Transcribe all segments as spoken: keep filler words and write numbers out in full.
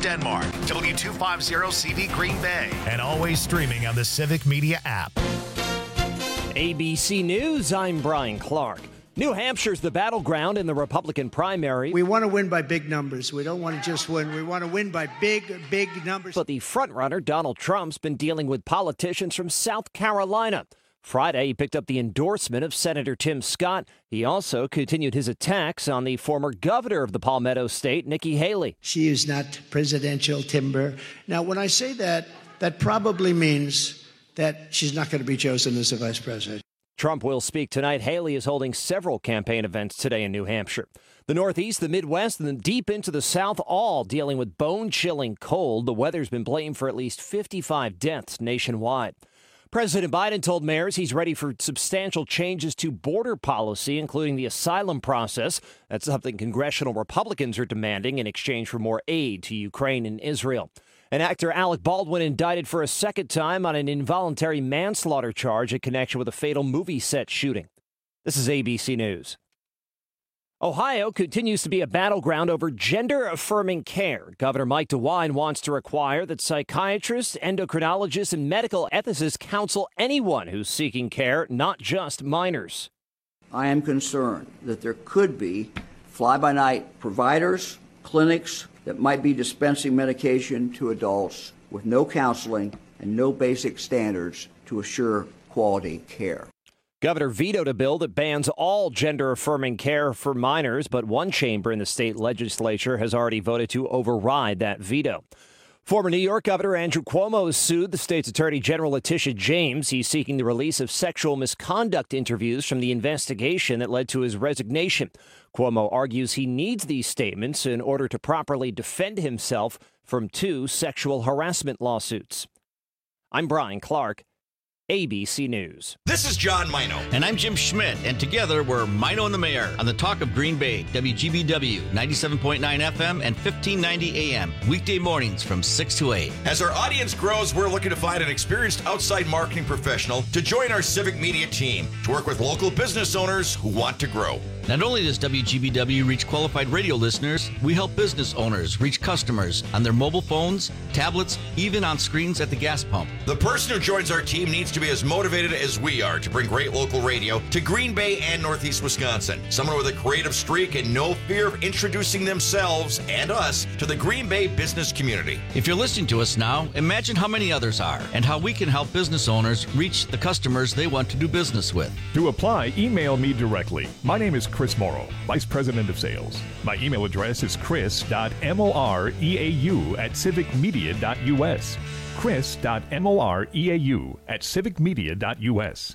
Denmark, W two fifty C V Green Bay, and always streaming on the Civic Media app. A B C News, I'm Brian Clark. New Hampshire's the battleground in the Republican primary. We want to win by big numbers. We don't want to just win. We want to win by big, big numbers. But the frontrunner, Donald Trump's been dealing with politicians from South Carolina. Friday, he picked up the endorsement of Senator Tim Scott. He also continued his attacks on the former governor of the Palmetto State, Nikki Haley. She is not presidential timber. Now, when I say that, that probably means that she's not going to be chosen as the vice president. Trump will speak tonight. Haley is holding several campaign events today in New Hampshire. The Northeast, the Midwest, and then deep into the South, all dealing with bone-chilling cold. The weather's been blamed for at least fifty-five deaths nationwide. President Biden told mayors he's ready for substantial changes to border policy, including the asylum process. That's something congressional Republicans are demanding in exchange for more aid to Ukraine and Israel. And actor Alec Baldwin indicted for a second time on an involuntary manslaughter charge in connection with a fatal movie set shooting. This is A B C News. Ohio continues to be a battleground over gender-affirming care. Governor Mike DeWine wants to require that psychiatrists, endocrinologists, and medical ethicists counsel anyone who's seeking care, not just minors. I am concerned that there could be fly-by-night providers, clinics that might be dispensing medication to adults with no counseling and no basic standards to assure quality care. Governor vetoed a bill that bans all gender-affirming care for minors, but one chamber in the state legislature has already voted to override that veto. Former New York Governor Andrew Cuomo has sued the state's Attorney General Letitia James. He's seeking the release of sexual misconduct interviews from the investigation that led to his resignation. Cuomo argues he needs these statements in order to properly defend himself from two sexual harassment lawsuits. I'm Brian Clark, A B C News. This is John Mino. And I'm Jim Schmidt, and together we're Mino and the Mayor on the Talk of Green Bay, W G B W, ninety-seven point nine F M and fifteen ninety A M, weekday mornings from six to eight. As our audience grows, we're looking to find an experienced outside marketing professional to join our Civic Media team to work with local business owners who want to grow. Not only does W G B W reach qualified radio listeners, we help business owners reach customers on their mobile phones, tablets, even on screens at the gas pump. The person who joins our team needs to be as motivated as we are to bring great local radio to Green Bay and Northeast Wisconsin. Someone with a creative streak and no fear of introducing themselves and us to the Green Bay business community. If you're listening to us now, imagine how many others are and how we can help business owners reach the customers they want to do business with. To apply, email me directly. My name is Chris Morrow, Vice President of Sales. My email address is chris dot moreau at civic media dot u s. chris dot moreau at civic media dot u s.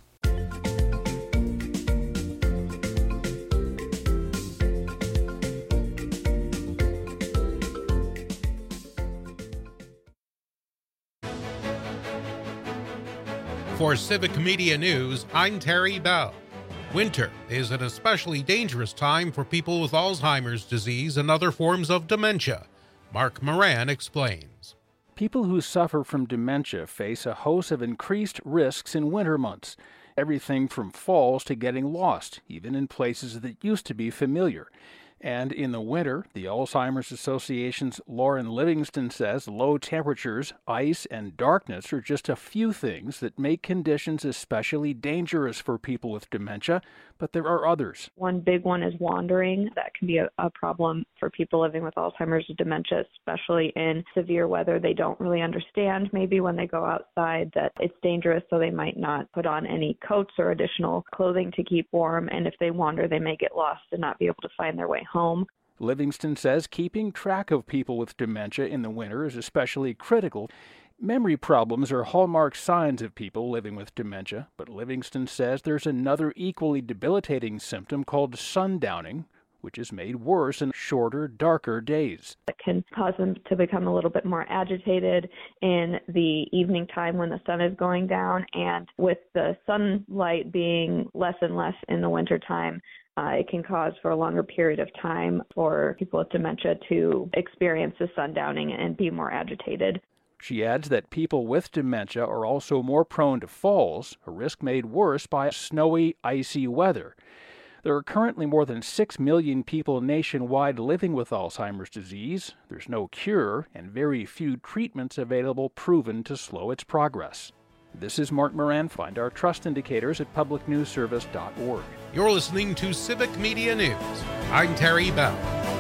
For Civic Media News, I'm Terry Bell. Winter is an especially dangerous time for people with Alzheimer's disease and other forms of dementia. Mark Moran explains. People who suffer from dementia face a host of increased risks in winter months. Everything from falls to getting lost, even in places that used to be familiar. And in the winter, the Alzheimer's Association's Lauren Livingston says low temperatures, ice, and darkness are just a few things that make conditions especially dangerous for people with dementia, but there are others. One big one is wandering. That can be a, a problem for people living with Alzheimer's or dementia, especially in severe weather. They don't really understand maybe when they go outside that it's dangerous, so they might not put on any coats or additional clothing to keep warm. And if they wander, they may get lost and not be able to find their way home. Livingston says keeping track of people with dementia in the winter is especially critical. Memory problems are hallmark signs of people living with dementia, but Livingston says there's another equally debilitating symptom called sundowning, which is made worse in shorter, darker days. It can cause them to become a little bit more agitated in the evening time when the sun is going down, and with the sunlight being less and less in the wintertime, Uh, it can cause for a longer period of time for people with dementia to experience the sundowning and be more agitated. She adds that people with dementia are also more prone to falls, a risk made worse by snowy, icy weather. There are currently more than six million people nationwide living with Alzheimer's disease. There's no cure and very few treatments available proven to slow its progress. This is Mark Moran. Find our trust indicators at public news service dot org. You're listening to Civic Media News. I'm Terry Bell.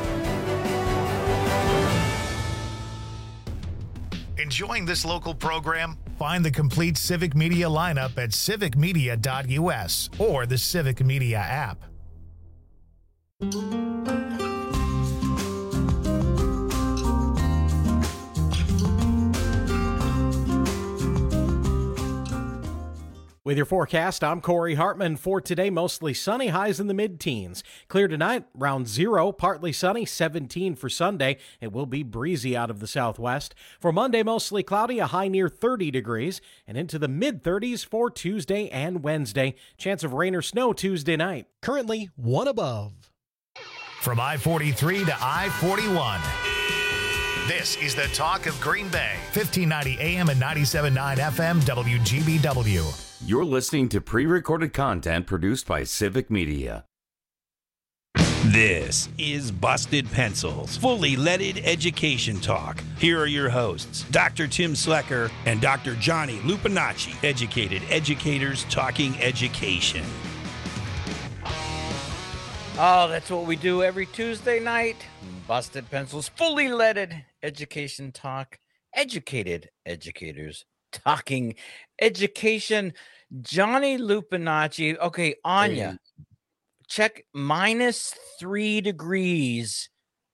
Enjoying this local program? Find the complete Civic Media lineup at civic media dot u s or the Civic Media app. With your forecast, I'm Corey Hartman. For today, mostly sunny, highs in the mid-teens. Clear tonight, around zero, partly sunny, seventeen for Sunday. It will be breezy out of the southwest. For Monday, mostly cloudy, a high near thirty degrees, and into the mid-thirties for Tuesday and Wednesday. Chance of rain or snow Tuesday night. Currently, one above. From I forty-three to I forty-one. This is the Talk of Green Bay, fifteen ninety A M and ninety-seven point nine F M W G B W. You're listening to pre-recorded content produced by Civic Media. This is Busted Pencils, fully leaded education talk. Here are your hosts, Doctor Tim Slecker and Doctor Johnny Lupinacci, educated educators talking education. Oh, that's what we do every Tuesday night. Busted Pencils, fully leaded education talk. Educated educators talking education. Johnny Lupinacci. Okay, Anya, hey. Check minus three degrees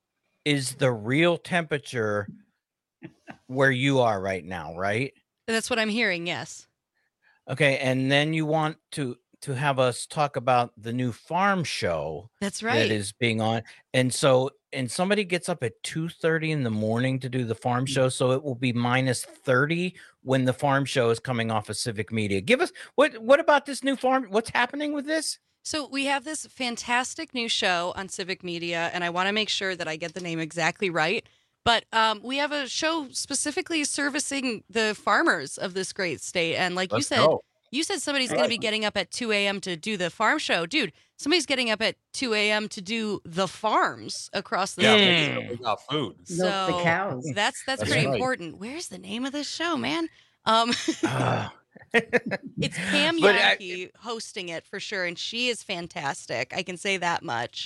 is the real temperature where you are right now, right? That's what I'm hearing, yes. Okay, and then you want to to have us talk about the new farm show. That's right. That is being on. And so, and somebody gets up at two thirty in the morning to do the farm show. So it will be minus thirty when the farm show is coming off of Civic Media. Give us, what, what about this new farm? What's happening with this? So we have this fantastic new show on Civic Media, and I want to make sure that I get the name exactly right. But um, we have a show specifically servicing the farmers of this great state. And like Let's you said, go. You said somebody's going to be getting up at two a.m. to do the farm show. Dude, somebody's getting up at two a.m. to do the farms across the yeah, state. We got food. So the cows. That's, that's, that's pretty right. important. Where's the name of this show, man? Um, uh. It's Pam Yankee I, hosting it for sure, and she is fantastic. I can say that much.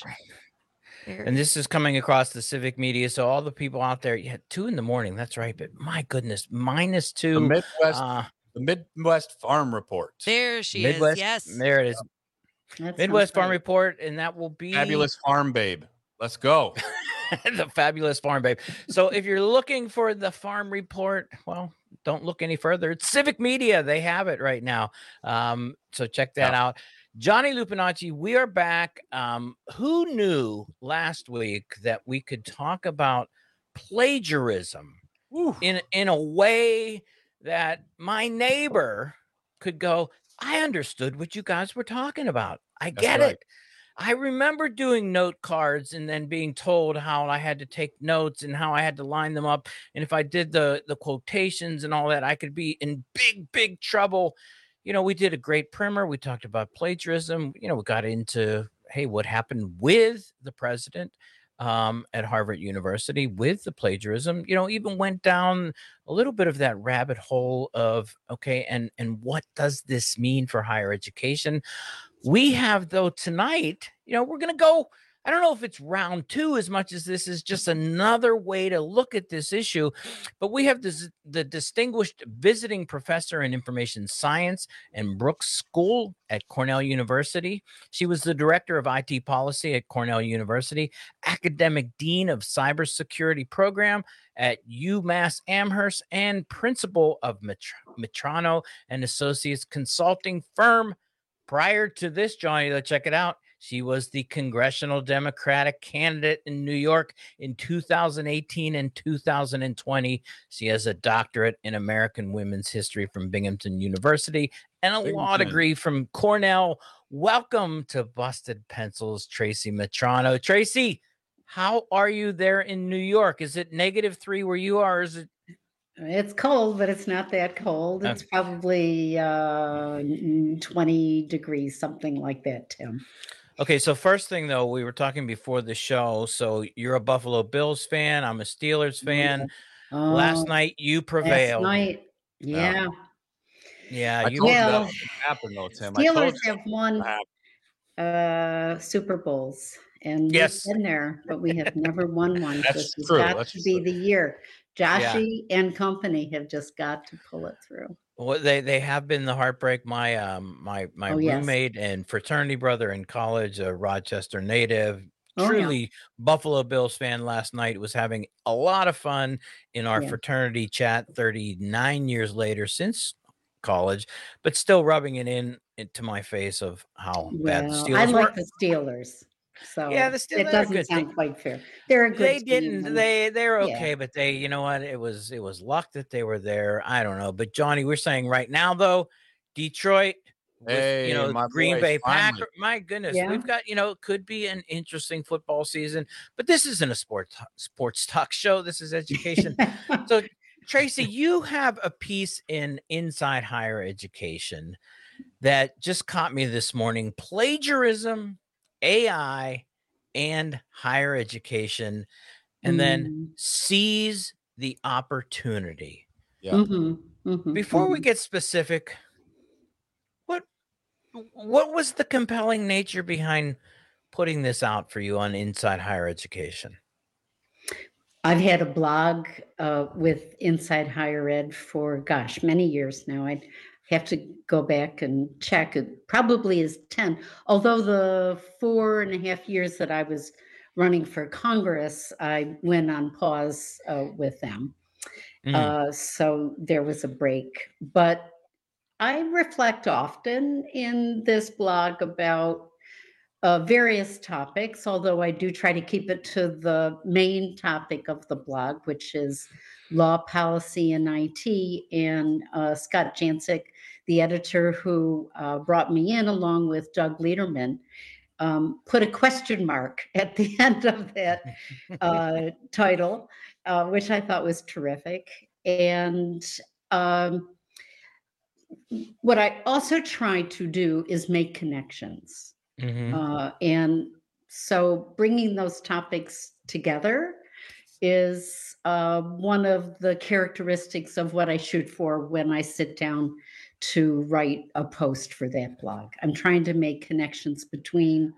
And this is coming across the Civic Media, so all the people out there, yeah, two in the morning. That's right, but my goodness, minus two. The Midwest, uh, the Midwest Farm Report. There she Midwest, is. Yes, there it is. That Midwest Farm great. Report, and that will be Fabulous Farm Babe. Let's go. The Fabulous Farm Babe. So if you're looking for the Farm Report, well, don't look any further. It's Civic Media. They have it right now. Um, so check that yeah. out. Johnny Lupinacci, we are back. Um, who knew last week that we could talk about plagiarism Ooh. in in a way that my neighbor could go, I understood what you guys were talking about. I That's get right. it. I remember doing note cards and then being told how I had to take notes and how I had to line them up. And if I did the, the quotations and all that, I could be in big, big trouble. You know, we did a great primer. We talked about plagiarism. You know, we got into, hey, what happened with the president um, at Harvard University with the plagiarism, you know, even went down a little bit of that rabbit hole of, okay, and, and what does this mean for higher education? We have, though, tonight, you know, we're going to go, I don't know if it's round two as much as this is just another way to look at this issue, but we have this, the distinguished visiting professor in information science and Brooks School at Cornell University. She was the director of I T policy at Cornell University, academic dean of cybersecurity program at UMass Amherst, and principal of Metrano and Associates consulting firm. Prior to this, Johnny, let's check it out. She was the congressional Democratic candidate in New York in two thousand eighteen and two thousand twenty. She has a doctorate in American women's history from Binghamton University and a Binghamton. law degree from Cornell. Welcome to Busted Pencils, Tracy Metrano. Tracy, how are you there in New York? Is it negative three where you are? Or is it? It's cold, but it's not that cold. It's probably uh, twenty degrees, something like that, Tim. Okay, so first thing though, we were talking before the show. So you're a Buffalo Bills fan. I'm a Steelers fan. Oh, Last night you last prevailed. night, yeah. Yeah, I you told you that Well, was going to happen, though, Tim. I told Steelers you have won that uh, Super Bowls, and Yes. we've been there, but we have never won one. That's This has true, got that's to be the year. Yeah. Joshy and company have just got to pull it through. Well, they they have been the heartbreak. My um my my Oh, yes. roommate and fraternity brother in college, a Rochester native, Oh, yeah. truly Buffalo Bills fan, last night was having a lot of fun in our Yeah. fraternity chat thirty-nine years later since college, but still rubbing it in into my face of how bad the Well, Steelers I were. like the Steelers, so Yeah, the Steelers- it they're doesn't good. sound quite fair. They're a good They team, didn't. and- They they're yeah. okay, but they, you know what? It was it was luck that they were there. I don't know. But Johnny, we're saying right now though, Detroit, with, Hey, you know, my Green boys, Bay finally. Packers. My goodness, Yeah. we've got, you know, it could be an interesting football season. But this isn't a sport sports talk show. This is education. So Tracy, you have a piece in Inside Higher Education that just caught me this morning: plagiarism, A I, and higher education, and then Mm. seize the opportunity. Yeah. Mhm, mhm, Before we mhm. get specific, what what was the compelling nature behind putting this out for you on Inside Higher Education? I've had a blog uh, with Inside Higher Ed for, gosh, many years now. I'd have to go back and check. It probably is ten. Although the four and a half years that I was running for Congress, I went on pause uh, with them. Mm. Uh, so there was a break. But I reflect often in this blog about uh, various topics, although I do try to keep it to the main topic of the blog, which is law, policy, and I T. And uh, Scott Jancic, the editor who uh, brought me in along with Doug Lederman, um, put a question mark at the end of that uh, title, uh, which I thought was terrific. And um, what I also try to do is make connections. Mhm. Uh, and so bringing those topics together is uh, one of the characteristics of what I shoot for when I sit down to write a post for that blog. I'm trying to make connections between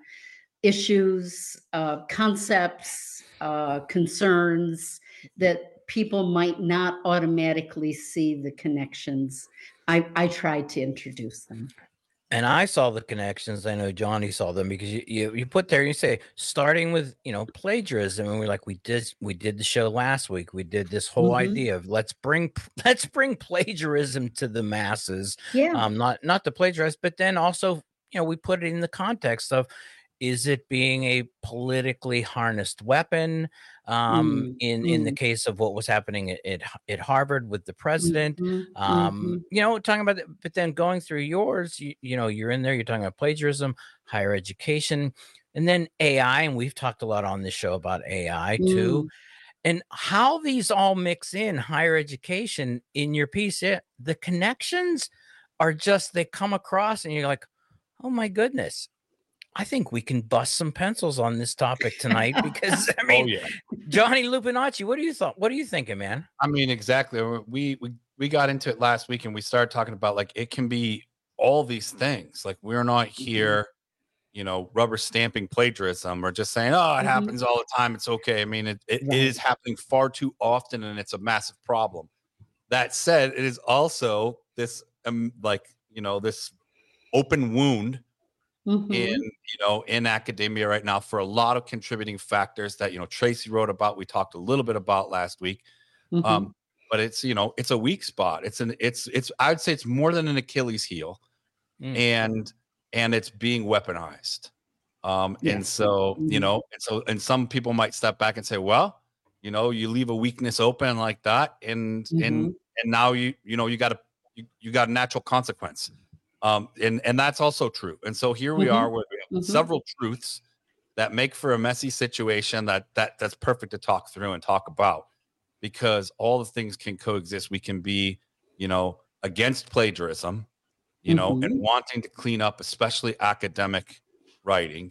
issues, uh, concepts, uh, concerns that people might not automatically see the connections. I, I try to introduce them. And I saw the connections. I know Johnny saw them, because you, you you put there, you say, starting with, you know, plagiarism, and we're like, we did we did the show last week. We did this whole Mhm. idea of let's bring let's bring plagiarism to the masses. Yeah. Um, not not to plagiarize, but then also, you know, we put it in the context of, is it being a politically harnessed weapon? Um, Mm, in in the mm. case of what was happening at, at, at Harvard with the president, Mhm, um, mhm. you know, talking about it, but then going through yours, you, you know, you're in there, you're talking about plagiarism, higher education, and then A I. And we've talked a lot on this show about A I too, Mm. and how these all mix in higher education in your piece. Yeah, the connections are just, they come across and you're like, oh my goodness, I think we can bust some pencils on this topic tonight. Because I mean, Oh, yeah. Johnny Lupinacci, what do you thought? What are you thinking, man? I mean, exactly. We we we got into it last week, and we started talking about, like, it can be all these things. Like, we're not here, you know, rubber stamping plagiarism or just saying, oh, it Mhm. happens all the time, it's okay. I mean, it, it Right. is happening far too often, and it's a massive problem. That said, it is also this um like, you know, this open wound Mhm. in, you know, in academia right now for a lot of contributing factors that, you know, Tracy wrote about, we talked a little bit about last week. Mhm. Um, but it's, you know, it's a weak spot. It's an it's it's I would say it's more than an Achilles heel, Mm. and and it's being weaponized. Um, and Yes. so, you Mhm. know, and so and some people might step back and say, well, you know, you leave a weakness open like that, and and Mhm. and now you you know you got a you, you got a natural consequence. Um, and and that's also true. And so here we Mhm. are with Mhm. several truths that make for a messy situation that that that's perfect to talk through and talk about, because all the things can coexist. We can be, you know, against plagiarism, you know, and Mhm. wanting to clean up, especially academic writing,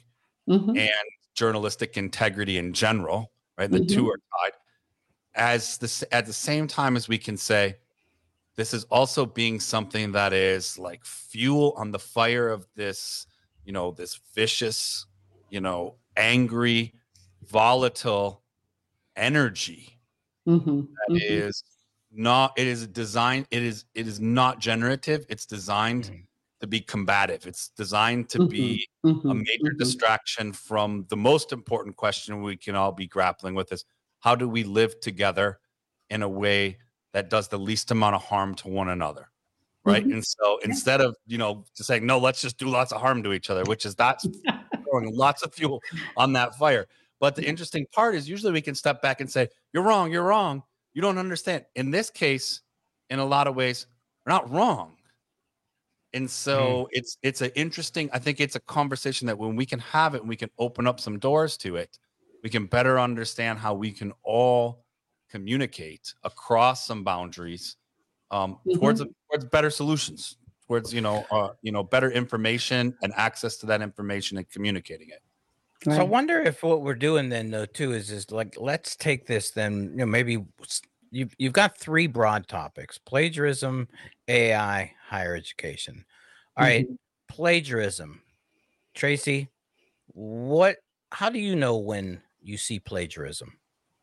mm-hmm. and journalistic integrity in general, right? The mm-hmm. two are tied. As this, at the same time as we can say, this is also being something that is like fuel on the fire of this, you know, this vicious, you know, angry, volatile energy mm-hmm. that mm-hmm. is not, it is designed, it is, it is not generative. It's designed mm-hmm. to be combative. It's designed to mm-hmm. be mm-hmm. a major mm-hmm. distraction from the most important question we can all be grappling with is, how do we live together in a way that does the least amount of harm to one another, right? Mm-hmm. And so instead of, you know, just saying, no, let's just do lots of harm to each other, which is that's throwing lots of fuel on that fire. But the interesting part is usually we can step back and say, you're wrong, you're wrong. You don't understand. In this case, in a lot of ways, we're not wrong. And so mm-hmm. it's it's an interesting, I think it's a conversation that when we can have it and we can open up some doors to it, we can better understand how we can all communicate across some boundaries um, mm-hmm. towards towards better solutions, towards you know uh, you know better information and access to that information and communicating it. Right. So I wonder if what we're doing then though too is is like let's take this then you know maybe you've you've got three broad topics: plagiarism, A I, higher education. All mm-hmm. right, plagiarism. Tracy, what? How do you know when you see plagiarism?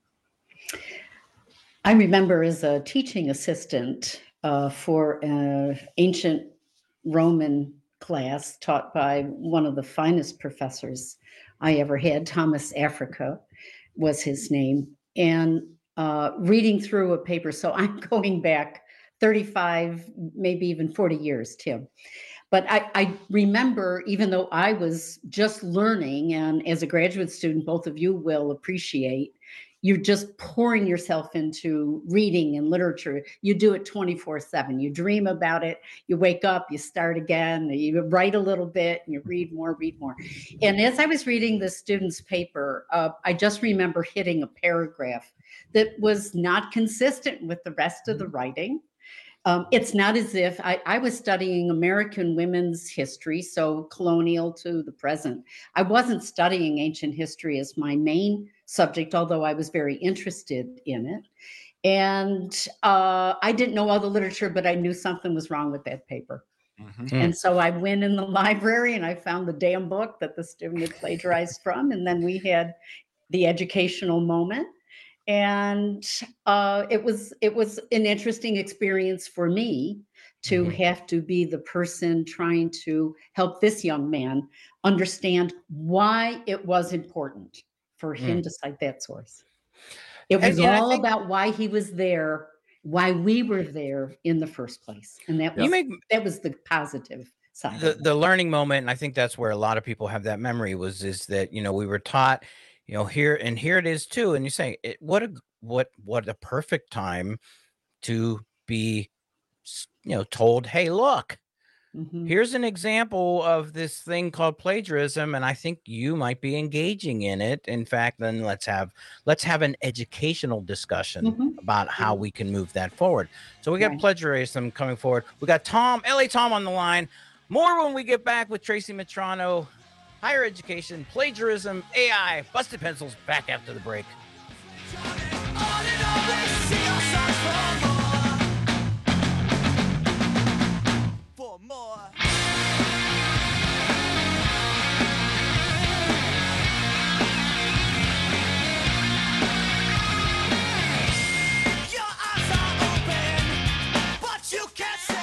I remember as a teaching assistant uh, for an ancient Roman class taught by one of the finest professors I ever had, Thomas Africa was his name, and uh, reading through a paper. So I'm going back thirty-five, maybe even forty years, Tim. But I, I remember, even though I was just learning, and as a graduate student, both of you will appreciate, you're just pouring yourself into reading and literature. You do it twenty-four seven. You dream about it. You wake up, you start again, you write a little bit, and you read more, read more. And as I was reading the student's paper, uh, I just remember hitting a paragraph that was not consistent with the rest of the writing. Um, it's not as if I, I was studying American women's history, so colonial to the present. I wasn't studying ancient history as my main subject, although I was very interested in it. And uh, I didn't know all the literature, but I knew something was wrong with that paper. Mm-hmm. And so I went in the library and I found the damn book that the student had plagiarized from. And then we had the educational moment. And uh, it was it was an interesting experience for me to mm-hmm. have to be the person trying to help this young man understand why it was important for him mm. to cite that source. It was and, and all think, about why he was there, why we were there in the first place. And that was, you make, that was the positive side. The, the learning moment, and I think that's where a lot of people have that memory, was is that, you know, we were taught, you know, here and here it is too. And you say, it, what a what what a perfect time to be, you know, told, hey, look, mm-hmm. here's an example of this thing called plagiarism, and I think you might be engaging in it. In fact, then let's have let's have an educational discussion mm-hmm. about how we can move that forward. So we got right. plagiarism coming forward. We got Tom, L A Tom on the line. More when we get back with Tracy Mitrano. Higher education, plagiarism, A I, busted pencils, back after the break. For more. Your eyes are open, but you can't say.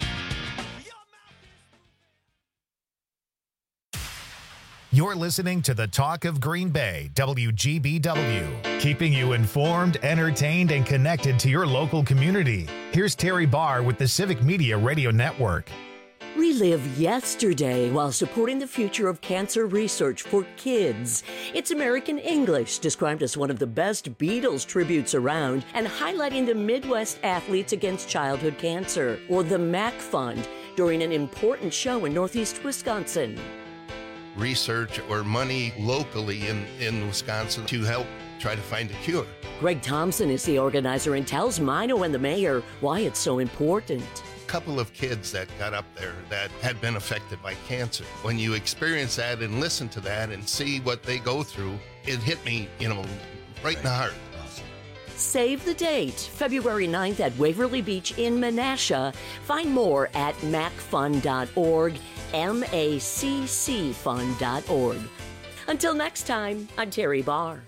You're listening to the Talk of Green Bay, W G B W, keeping you informed, entertained, and connected to your local community. Here's Terry Barr with the Civic Media Radio Network. Relive yesterday while supporting the future of cancer research for kids. It's American English, described as one of the best Beatles tributes around, and highlighting the Midwest athletes against childhood cancer, or the M A C Fund, during an important show in Northeast Wisconsin. Research or money locally in, in Wisconsin to help try to find a cure. Greg Thompson is the organizer and tells Mino and the mayor why it's so important. couple of kids that got up there that had been affected by cancer. When you experience that and listen to that and see what they go through, it hit me, you know, right in the heart. Save the date, February ninth at Waverly Beach in Menasha. Find more at mac fund dot org, M A C C fund dot org. Until next time, I'm Terry Barr.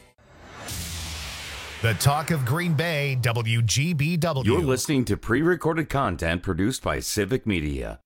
The Talk of Green Bay, W G B W. You're listening to pre-recorded content produced by Civic Media.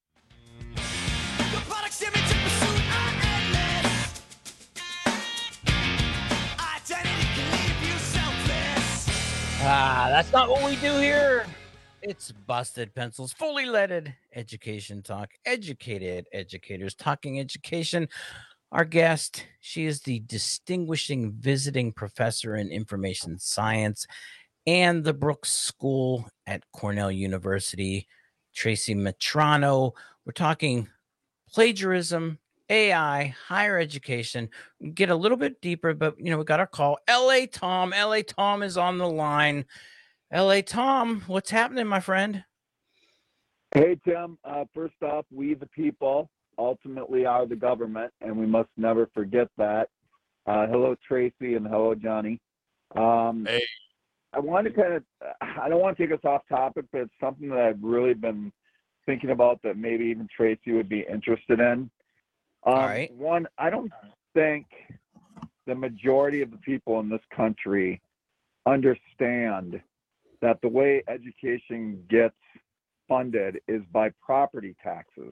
Ah, that's not what we do here. It's Busted Pencils, fully leaded education talk, educated educators talking education. Our guest, she is the distinguishing visiting professor in information science and the Brooks School at Cornell University, Tracy Metrano. We're talking plagiarism, A I, higher education. Get a little bit deeper, but you know, we got our call. L A Tom, L A Tom is on the line. L A Tom, what's happening, my friend? Hey, Tim. Uh, first off, we the people ultimately are the government, and we must never forget that. Uh, hello, Tracy, and hello, Johnny. Um, hey. I want to kind of, I don't want to take us off topic, but it's something that I've really been thinking about that maybe even Tracy would be interested in. Um, All right. One, I don't think the majority of the people in this country understand that the way education gets funded is by property taxes.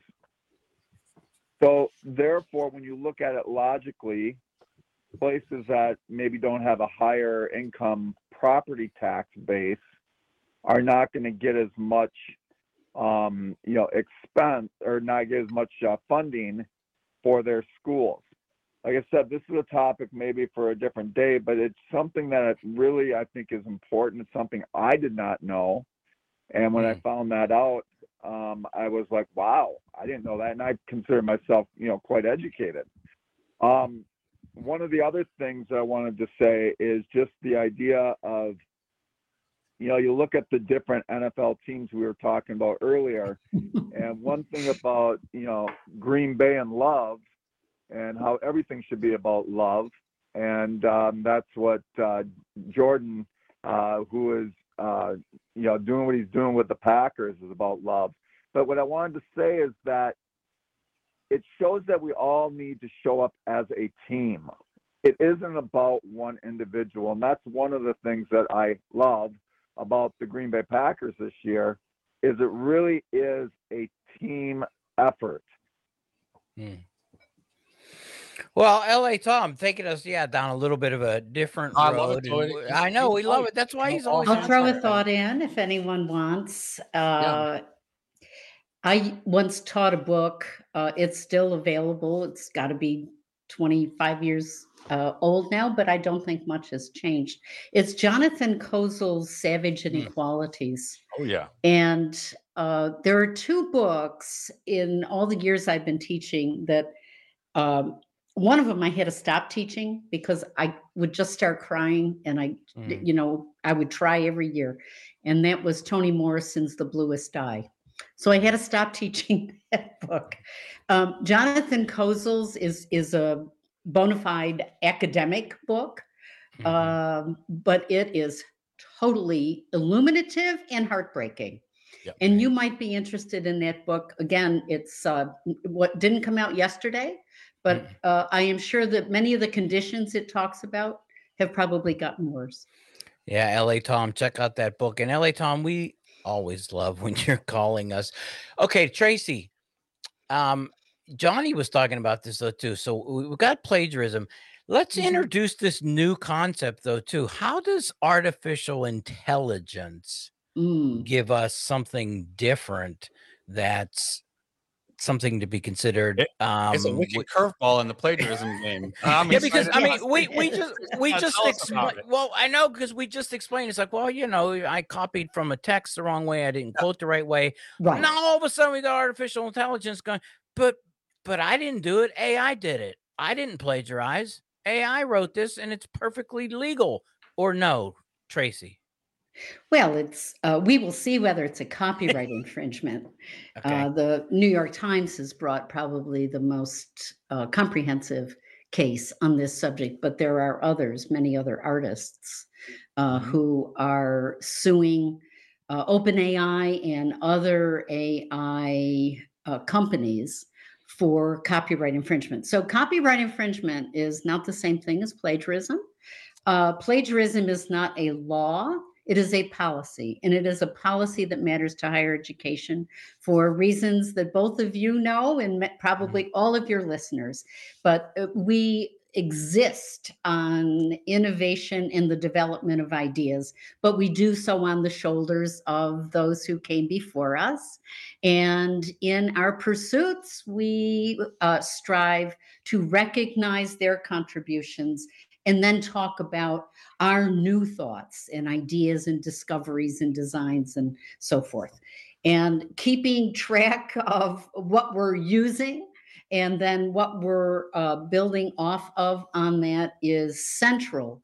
So therefore, when you look at it logically, places that maybe don't have a higher income property tax base are not going to get as much, um, you know, expense or not get as much uh, funding for their schools. Like I said, this is a topic maybe for a different day, but it's something that really I think is important. It's something I did not know. And when mm. I found that out, um, I was like, wow, I didn't know that. And I consider myself, you know, quite educated. Um, one of the other things I wanted to say is just the idea of, you know, you look at the different N F L teams we were talking about earlier. And one thing about, you know, Green Bay and love, and how everything should be about love. And um, that's what uh, Jordan, uh, who is, uh, you know, doing what he's doing with the Packers is about love. But what I wanted to say is that it shows that we all need to show up as a team. It isn't about one individual. And that's one of the things that I love about the Green Bay Packers this year is it really is a team effort. Hmm. Well, L A Tom taking us, yeah, down a little bit of a different I road. love it, Tony. and- I know we love it. That's why he's always. I'll throw a answering. thought in if anyone wants. Uh, I once taught a book. Uh, it's still available. It's got to be twenty-five years uh, old now, but I don't think much has changed. It's Jonathan Kozel's Savage Inequalities. Oh, yeah. And uh, there are two books in all the years I've been teaching that um, one of them I had to stop teaching because I would just start crying and I, Mm. you know, I would try every year. And that was Toni Morrison's The Bluest Eye. So I had to stop teaching that book. Um, Jonathan Kozel's is, is a bona fide academic book, um, but it is totally illuminative and heartbreaking. Yep. And you might be interested in that book. Again, it's uh, what didn't come out yesterday, but uh, I am sure that many of the conditions it talks about have probably gotten worse. Yeah, L A Tom, check out that book. And L A Tom, we always love when you're calling us. Okay, Tracy, um, Johnny was talking about this though too. So we- we've got plagiarism. Let's Mhm. introduce this new concept though too. How does artificial intelligence Mm. give us something different that's something to be considered? It- um, it's a wicked wi- curveball in the plagiarism game. I'm yeah, because I excited. mean, we we just we Uh, just tell us about explained. it. Well, I know because we just explained. It's like, well, you know, I copied from a text the wrong way. I didn't quote the right way. Right. Now all of a sudden we got artificial intelligence going, but but I didn't do it. A I did it. I didn't plagiarize. A I wrote this, and it's perfectly legal. Or no, Tracy? Well, it's uh, we will see whether it's a copyright infringement. Okay. Uh, the New York Times has brought probably the most uh, comprehensive case on this subject, but there are others, many other artists uh, Mhm. who are suing uh, OpenAI and other A I uh, companies for copyright infringement. So copyright infringement is not the same thing as plagiarism. Uh, plagiarism is not a law. It is a policy, and it is a policy that matters to higher education for reasons that both of you know and ma- probably all of your listeners. But uh, we exist on innovation and the development of ideas, but we do so on the shoulders of those who came before us. And in our pursuits, we uh, strive to recognize their contributions and then talk about our new thoughts and ideas and discoveries and designs and so forth. And keeping track of what we're using and then what we're uh, building off of on that is central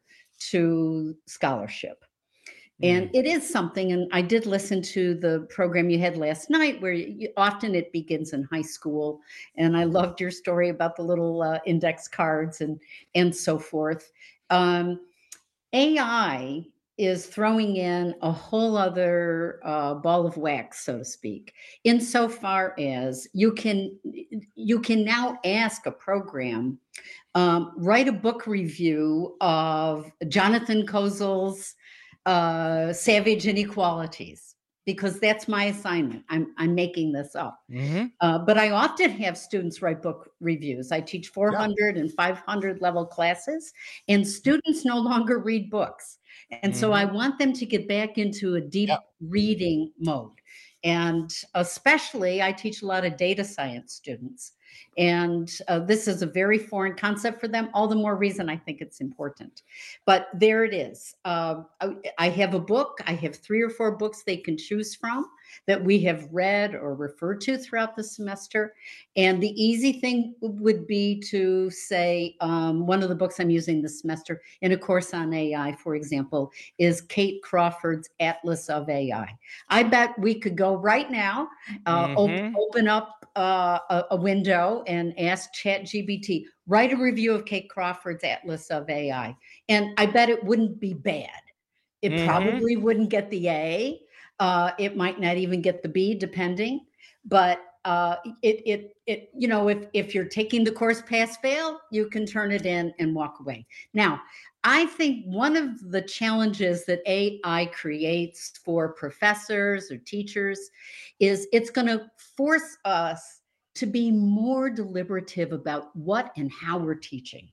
to scholarship. And it is something, and I did listen to the program you had last night where you, often it begins in high school. And I loved your story about the little uh, index cards and, and so forth. Um, A I is throwing in a whole other uh, ball of wax, so to speak, insofar as you can you can now ask a program, um, write a book review of Jonathan Kozol's uh, Savage Inequalities, because that's my assignment. I'm I'm making this up. Mm-hmm. Uh, but I often have students write book reviews. I teach four hundred and five hundred level classes, and students no longer read books. And so I want them to get back into a deep reading mode. And especially, I teach a lot of data science students. And uh, this is a very foreign concept for them, all the more reason I think it's important. But there it is. Uh, I, I have a book. I have three or four books they can choose from that we have read or referred to throughout the semester. And the easy thing would be to say, um, one of the books I'm using this semester in a course on A I, for example, is Kate Crawford's Atlas of A I. I bet we could go right now, uh, Mhm. op- open up uh, a, a window and ask ChatGPT, write a review of Kate Crawford's Atlas of A I. And I bet it wouldn't be bad. It Mhm. probably wouldn't get the A. Uh, it might not even get the B, depending. But uh, it, it, it, you know, if if you're taking the course pass fail, you can turn it in and walk away. Now, I think one of the challenges that A I creates for professors or teachers is it's going to force us to be more deliberative about what and how we're teaching.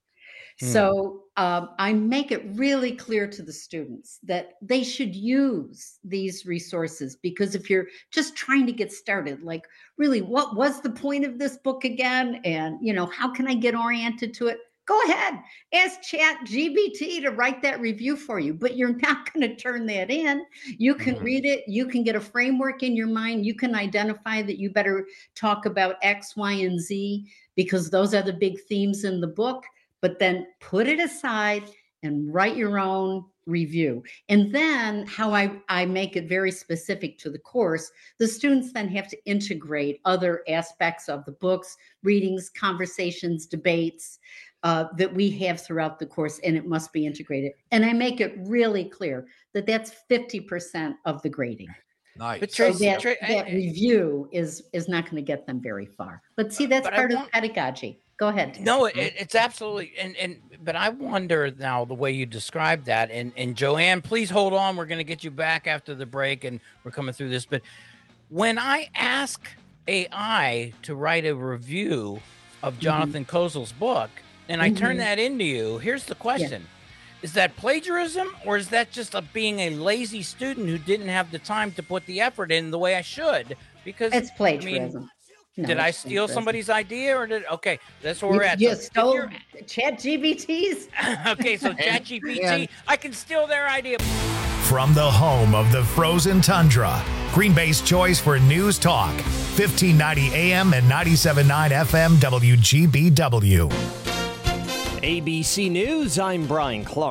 So um, I make it really clear to the students that they should use these resources, because if you're just trying to get started, like really, what was the point of this book again? And, you know, how can I get oriented to it? Go ahead, ask ChatGPT to write that review for you, but you're not going to turn that in. You can Mhm. read it. You can get a framework in your mind. You can identify that you better talk about X, Y, and Z, because those are the big themes in the book. But then put it aside and write your own review. And then how I, I make it very specific to the course, the students then have to integrate other aspects of the books, readings, conversations, debates uh, that we have throughout the course, and it must be integrated. And I make it really clear that that's fifty percent of the grading. Nice. But So Tracy, that, Tra- that review is, is not going to get them very far. But see, that's But I part of want- pedagogy. Go ahead. Tim. No, it, it's absolutely, and and but I wonder now the way you described that, and and Joanne, please hold on. We're going to get you back after the break, and we're coming through this. But when I ask A I to write a review of Jonathan Kozol's book, and I turn Mhm. that into you, here's the question: Is that plagiarism, or is that just a, being a lazy student who didn't have the time to put the effort in the way I should? Because It's I mean, plagiarism. No, did I it's steal plagiarism. somebody's idea, or did okay? That's where we're You, at. you So if stole you're- ChatGPT's. okay, so ChatGPT, And- I can steal their idea. From the home of the frozen tundra, Green Bay's choice for news talk, fifteen ninety A M and ninety-seven point nine F M W G B W. A B C News, I'm Brian Clark.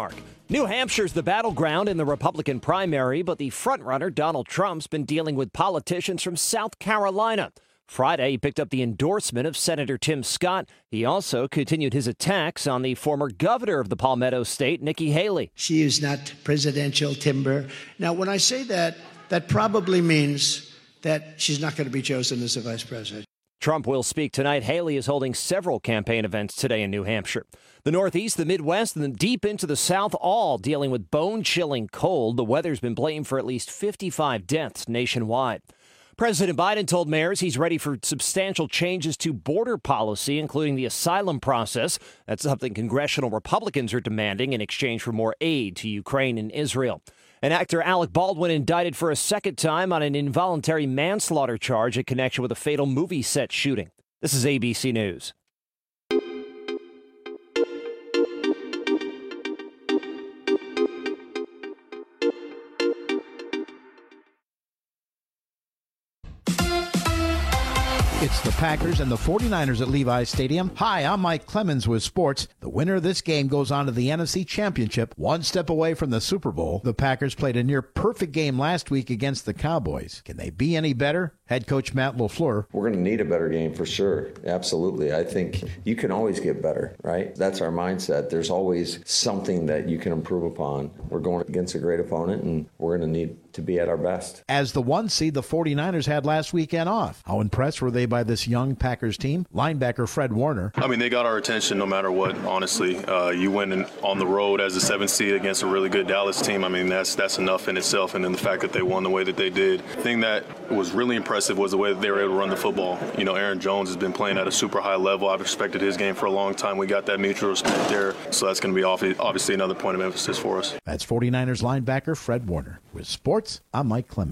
New Hampshire's the battleground in the Republican primary, but the frontrunner, Donald Trump's, been dealing with politicians from South Carolina. Friday, he picked up the endorsement of Senator Tim Scott. He also continued his attacks on the former governor of the Palmetto State, Nikki Haley. She is not presidential timber. Now, when I say that, that probably means that she's not going to be chosen as a vice president. Trump will speak tonight. Haley is holding several campaign events today in New Hampshire. The Northeast, the Midwest, and then deep into the South, all dealing with bone-chilling cold. The weather's been blamed for at least fifty-five deaths nationwide. President Biden told mayors he's ready for substantial changes to border policy, including the asylum process. That's something congressional Republicans are demanding in exchange for more aid to Ukraine and Israel. And actor Alec Baldwin indicted for a second time on an involuntary manslaughter charge in connection with a fatal movie set shooting. This is A B C News. It's the Packers and the forty-niners at Levi's Stadium. Hi, I'm Mike Clemens with sports. The winner of this game goes on to the N F C Championship, one step away from the Super Bowl. The Packers played a near-perfect game last week against the Cowboys. Can they be any better? Head coach Matt LaFleur. We're going to need a better game for sure. Absolutely. I think you can always get better, right? That's our mindset. There's always something that you can improve upon. We're going against a great opponent, and we're going to need to be at our best. As the one seed, the forty-niners had last weekend off. How impressed were they by this young Packers team? Linebacker Fred Warner. I mean, they got our attention no matter what, honestly. Uh, you win in, on the road as a seventh seed against a really good Dallas team. I mean, that's that's enough in itself. And then the fact that they won the way that they did. The thing that was really impressive was the way that they were able to run the football. You know, Aaron Jones has been playing at a super high level. I've respected his game for a long time. We got that mutual respect there. So that's going to be obviously another point of emphasis for us. That's forty-niners linebacker Fred Warner. With sports, I'm Mike Clemens.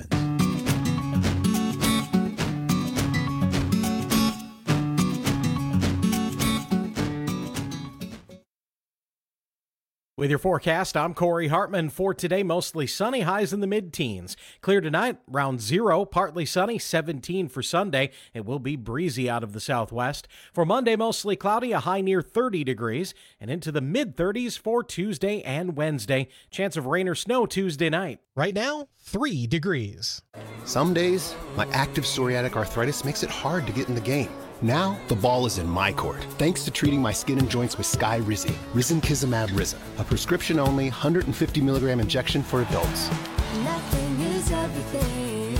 With your forecast, I'm Corey Hartman. For today, mostly sunny, highs in the mid-teens. Clear tonight, around zero, partly sunny, seventeen for Sunday. It will be breezy out of the southwest. For Monday, mostly cloudy, a high near thirty degrees, and into the mid-thirties for Tuesday and Wednesday. Chance of rain or snow Tuesday night. Right now, three degrees. Some days, my active psoriatic arthritis makes it hard to get in the game. Now, the ball is in my court, thanks to treating my skin and joints with Skyrizi, Risankizumab Riza, a prescription-only one hundred fifty milligram injection for adults. Nothing is everything.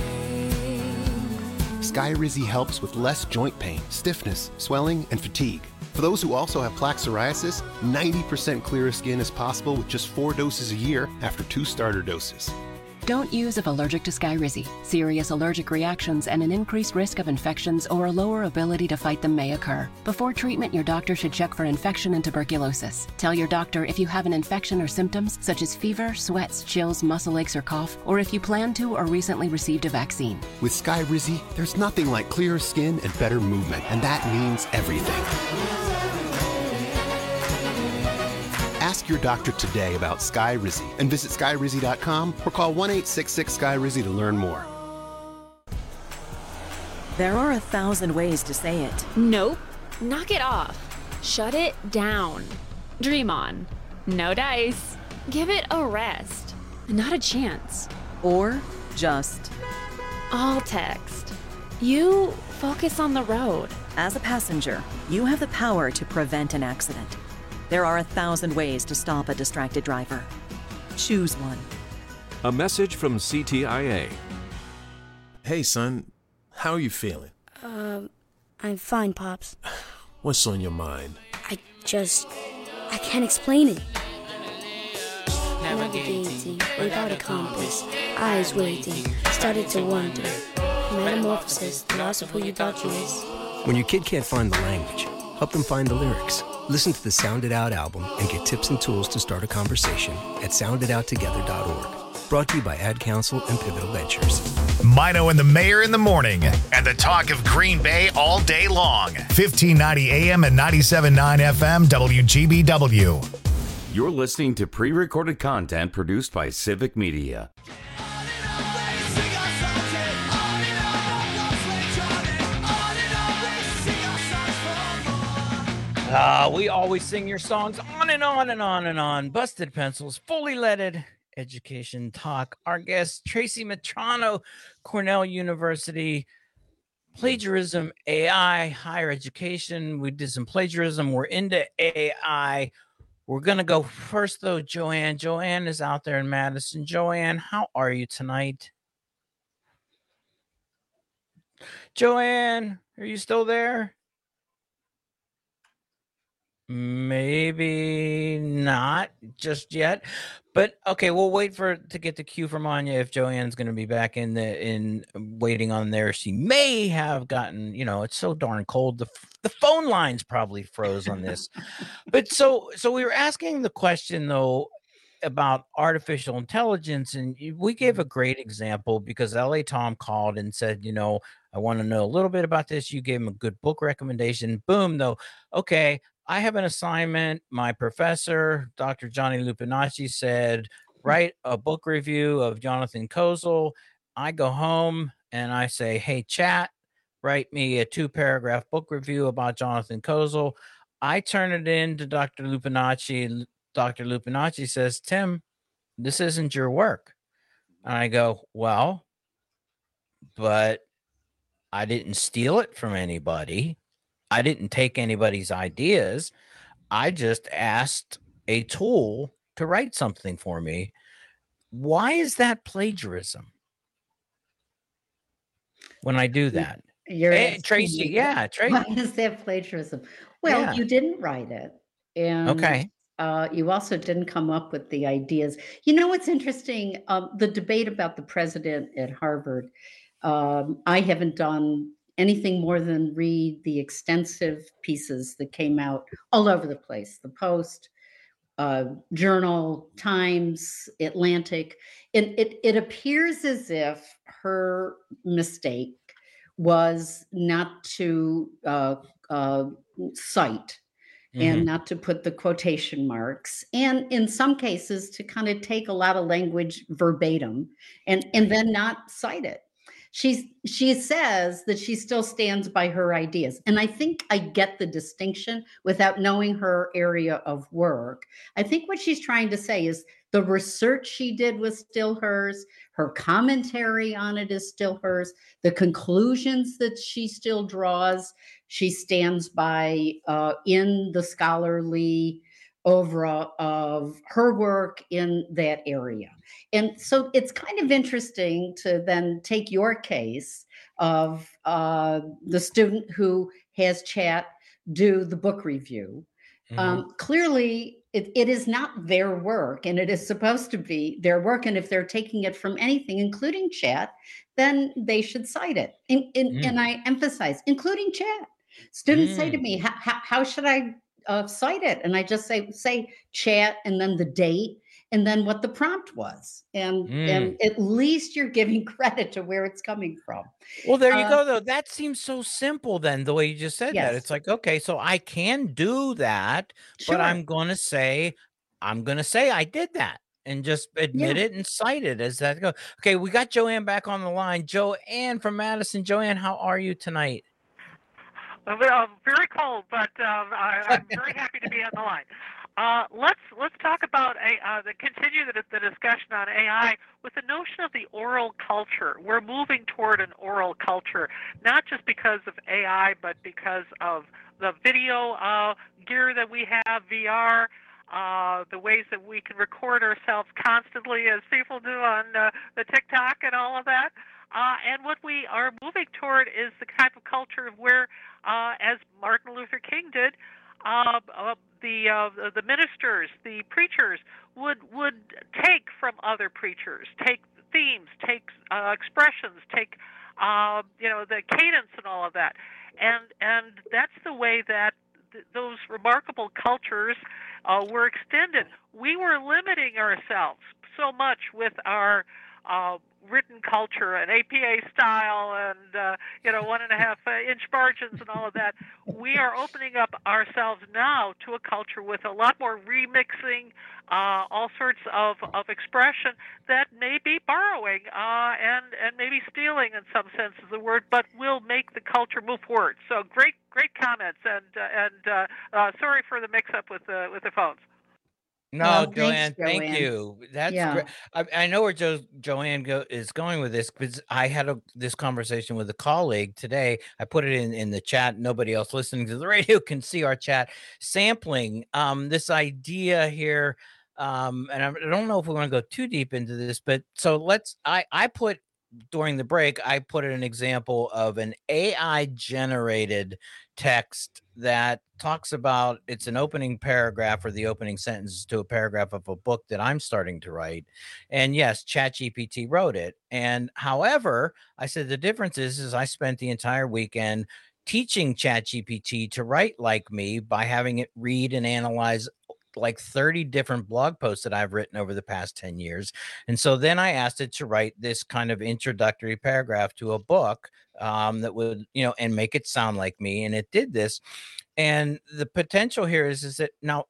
Skyrizi helps with less joint pain, stiffness, swelling, and fatigue. For those who also have plaque psoriasis, ninety percent clearer skin is possible with just four doses a year after two starter doses. Don't use if allergic to Skyrizi. Serious allergic reactions and an increased risk of infections or a lower ability to fight them may occur. Before treatment, your doctor should check for infection and tuberculosis. Tell your doctor if you have an infection or symptoms such as fever, sweats, chills, muscle aches, or cough, or if you plan to or recently received a vaccine. With Skyrizi, there's nothing like clearer skin and better movement, and that means everything. Ask your doctor today about Skyrizi and visit Skyrizi dot com or call one eight six six Skyrizi to learn more. There are a thousand ways to say it. Nope. Knock it off. Shut it down. Dream on. No dice. Give it a rest. Not a chance. Or just. All text. You focus on the road. As a passenger, you have the power to prevent an accident. There are a thousand ways to stop a distracted driver. Choose one. A message from C T I A. Hey, son. How are you feeling? Um, I'm fine, Pops. What's on your mind? I just... I can't explain it. Navigating without a compass, eyes waiting, started to wonder. Metamorphosis, the loss of who you thought you was. When your kid can't find the language, help them find the lyrics. Listen to the Sound It Out album and get tips and tools to start a conversation at sound it out together dot org. Brought to you by Ad Council and Pivotal Ventures. Mino and the Mayor in the morning, and the talk of Green Bay all day long. fifteen ninety A M and ninety-seven point nine F M W G B W. You're listening to pre-recorded content produced by Civic Media. Uh, we always sing your songs on and on and on and on. Busted Pencils, Fully Leaded Education Talk. Our guest, Tracy Metrano, Cornell University. Plagiarism, A I, higher education. We did some plagiarism. We're into A I. We're going to go first, though, Joanne. Joanne is out there in Madison. Joanne, how are you tonight? Joanne, are you still there? Maybe not just yet, but okay, we'll wait for to get the cue from Anya if Joanne's going to be back in the in waiting on there. She may have gotten, you know, it's so darn cold. The the phone lines probably froze on this. But so so we were asking the question though about artificial intelligence, and we gave a great example because L A Tom called and said, you know, I want to know a little bit about this. You gave him a good book recommendation. Boom, though. Okay. I have an assignment. My professor, Doctor Johnny Lupinacci, said, write a book review of Jonathan Kozol. I go home and I say, hey, chat, write me a two paragraph book review about Jonathan Kozol. I turn it in to Doctor Lupinacci. Doctor Lupinacci says, Tim, this isn't your work. And I go, well, but I didn't steal it from anybody. I didn't take anybody's ideas. I just asked a tool to write something for me. Why is that plagiarism when I do that? You're hey, Tracy, me, yeah, Tracy. Why is that plagiarism? Well, Yeah. you didn't write it. And Okay. uh, you also didn't come up with the ideas. You know what's interesting? Um, the debate about the president at Harvard. Um, I haven't done anything more than read the extensive pieces that came out all over the place. The Post, uh, Journal, Times, Atlantic. It, it, it appears as if her mistake was not to uh, uh, cite and Mhm. not to put the quotation marks, and in some cases to kind of take a lot of language verbatim and, and then not cite it. She's, she says that she still stands by her ideas. And I think I get the distinction without knowing her area of work. I think what she's trying to say is the research she did was still hers. Her commentary on it is still hers. The conclusions that she still draws, she stands by uh, in the scholarly oeuvre of her work in that area. And so it's kind of interesting to then take your case of uh, the student who has chat do the book review. Mhm. Um, clearly, it, it is not their work, and it is supposed to be their work. And if they're taking it from anything, including chat, then they should cite it. And, and, Mm. and I emphasize, including chat. Students say to Mm. me, how, how, how should I uh, cite it? And I just say, say chat and then the date and then what the prompt was. And, Mm. and at least you're giving credit to where it's coming from. Well, there you Uh, go, though. That seems so simple then, the way you just said that. Yes. It's like, okay, so I can do that, Sure. but I'm going to say, I'm going to say I did that and just admit Yeah. it and cite it as that go. Okay, we got Joanne back on the line. Joanne from Madison. Joanne, how are you tonight? Uh, uh, very cold, but um, I, I'm very happy to be on the line. Uh, let's let's talk about a uh, the continue the, the discussion on A I with the notion of the oral culture. We're moving toward an oral culture, not just because of A I, but because of the video uh, gear that we have, V R. Uh, the ways that we can record ourselves constantly, as people do on uh, the TikTok and all of that. Uh, and what we are moving toward is the type of culture where, uh, as Martin Luther King did, uh, uh, the uh, the ministers, the preachers would would take from other preachers, take themes, take uh, expressions, take uh, you know the cadence and all of that, and and that's the way that th- those remarkable cultures uh, were extended. We were limiting ourselves so much with our uh, written culture and A P A style and uh, you know one and a half uh, inch margins and all of that. We are opening up ourselves now to a culture with a lot more remixing, uh, all sorts of, of expression that may be borrowing uh, and and maybe stealing in some sense of the word, but will make the culture move forward. So great great comments, and uh, and uh, uh, sorry for the mix up with the with the phones. No, Well, Joanne, thanks, thank Joanne. you. That's Yeah. great. I, I know where jo- Joanne go, is going with this because I had a, this conversation with a colleague today. I put it in, in the chat. Nobody else listening to the radio can see our chat sampling. Um, this idea here, um, and I, I don't know if we want to go too deep into this, but so let's. I I put during the break. I put an example of an A I generated text that talks about it's an opening paragraph or the opening sentences to a paragraph of a book that I'm starting to write. And yes, ChatGPT wrote it. And however, I said the difference is, is I spent the entire weekend teaching ChatGPT to write like me by having it read and analyze like thirty different blog posts that I've written over the past ten years. And so then I asked it to write this kind of introductory paragraph to a book um, that would, you know, and make it sound like me. And it did this. And the potential here is, is that now,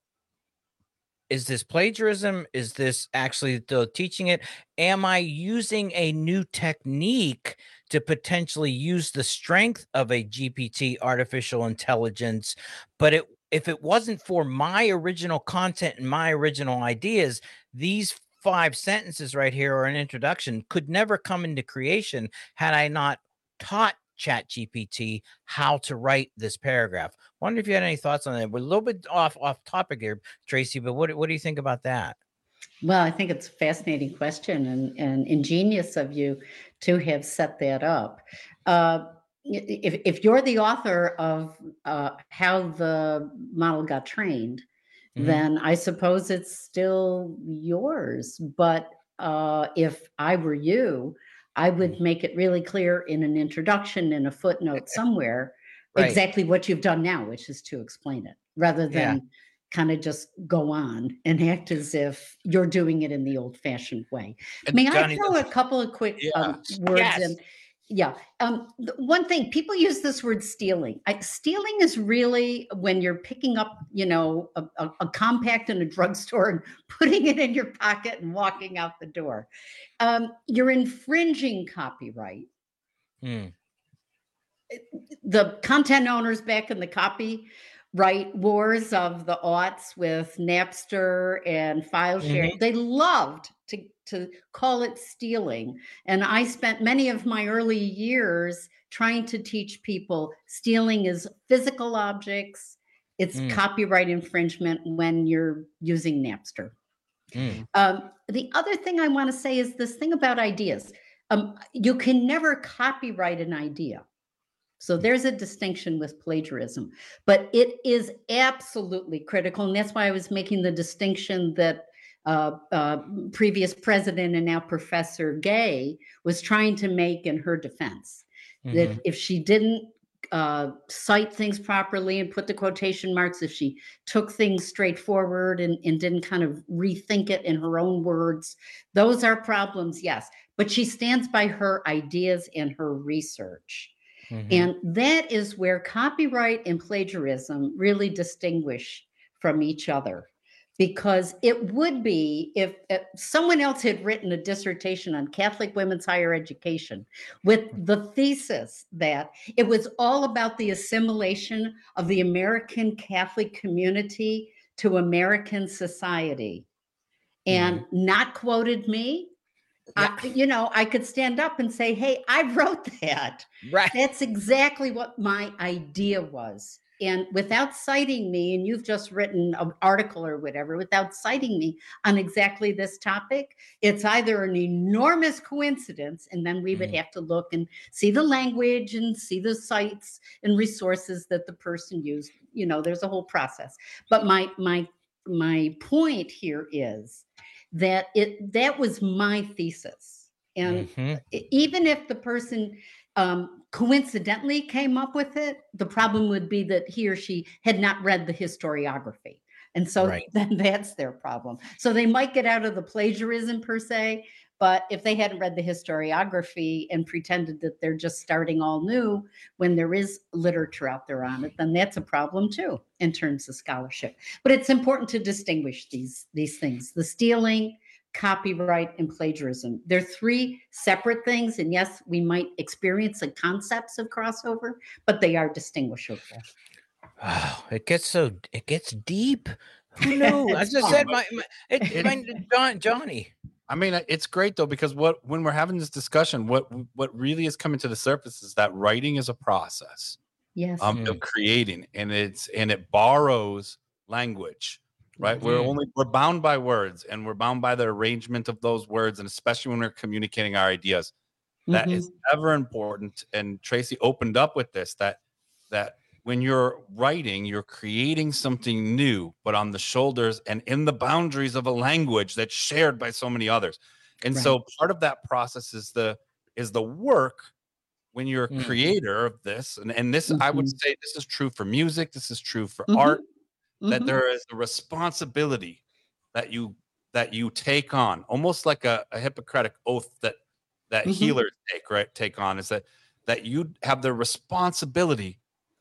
is this plagiarism? Is this actually still teaching it? Am I using a new technique to potentially use the strength of a G P T, artificial intelligence? But it, if it wasn't for my original content and my original ideas, these five sentences right here or an introduction could never come into creation had I not taught ChatGPT how to write this paragraph. Wonder if you had any thoughts on that. We're a little bit off off topic here, Tracy, but what what do you think about that? Well, I think it's a fascinating question and, and ingenious of you to have set that up. Uh, if, if you're the author of uh, how the model got trained, Mhm. then I suppose it's still yours. But uh, if I were you, I would make it really clear in an introduction, in a footnote somewhere, Right. exactly what you've done now, which is to explain it, rather Yeah. than kind of just go on and act as if you're doing it in the old-fashioned way. And May I Johnny, throw this- a couple of quick um, Yes. words Yes. in? Yeah. Um, th- one thing, people use this word stealing. I, stealing is really when you're picking up, you know, a, a, a compact in a drugstore and putting it in your pocket and walking out the door. Um, you're infringing copyright. Hmm. The content owners back in the copyright wars of the aughts with Napster and file share, Mhm. they loved to, to call it stealing. And I spent many of my early years trying to teach people stealing is physical objects. It's Mm. copyright infringement when you're using Napster. Mm. Um, the other thing I want to say is this thing about ideas. Um, you can never copyright an idea. So there's a distinction with plagiarism, but it is absolutely critical. And that's why I was making the distinction that uh, uh, previous president and now Professor Gay was trying to make in her defense. That Mhm. if she didn't uh, cite things properly and put the quotation marks, if she took things straight forward and, and didn't kind of rethink it in her own words, those are problems, yes. But she stands by her ideas and her research. Mhm. And that is where copyright and plagiarism really distinguish from each other. Because it would be if, if someone else had written a dissertation on Catholic women's higher education with the thesis that it was all about the assimilation of the American Catholic community to American society and not quoted me, I, you know, I could stand up and say, hey, I wrote that. Right. That's exactly what my idea was. And without citing me, and you've just written an article or whatever, without citing me on exactly this topic, it's either an enormous coincidence, and then we would have to look and see the language and see the sites and resources that the person used. You know, there's a whole process. But my my my point here is that it that was my thesis. And Mhm. e- even if the person um, coincidentally came up with it, the problem would be that he or she had not read the historiography. And so Right. then that's their problem. So they might get out of the plagiarism per se, But if they hadn't read the historiography and pretended that they're just starting all new when there is literature out there on it, then that's a problem too in terms of scholarship. But it's important to distinguish these, these things. The stealing, copyright, and plagiarism. They're three separate things. And yes, we might experience the concepts of crossover, but they are distinguishable. Oh, it gets so, it gets deep. Who knew? I just said my, my, it, my John, Johnny. I mean, it's great though, because what when we're having this discussion, what what really is coming to the surface is that writing is a process, yes, um, mm. of creating, and it's and it borrows language, right? Mm-hmm. We're only we're bound by words, and we're bound by the arrangement of those words, and especially when we're communicating our ideas, that mm-hmm. is ever important. And Tracy opened up with this that that. When you're writing, you're creating something new, but on the shoulders and in the boundaries of a language that's shared by so many others. And right. so part of that process is the is the work when you're a mm-hmm. creator of this. And, and this, mm-hmm. I would say this is true for music. This is true for mm-hmm. art, mm-hmm. that there is a responsibility that you that you take on, almost like a, a Hippocratic oath that that mm-hmm. healers take, right? Take on is that that you have the responsibility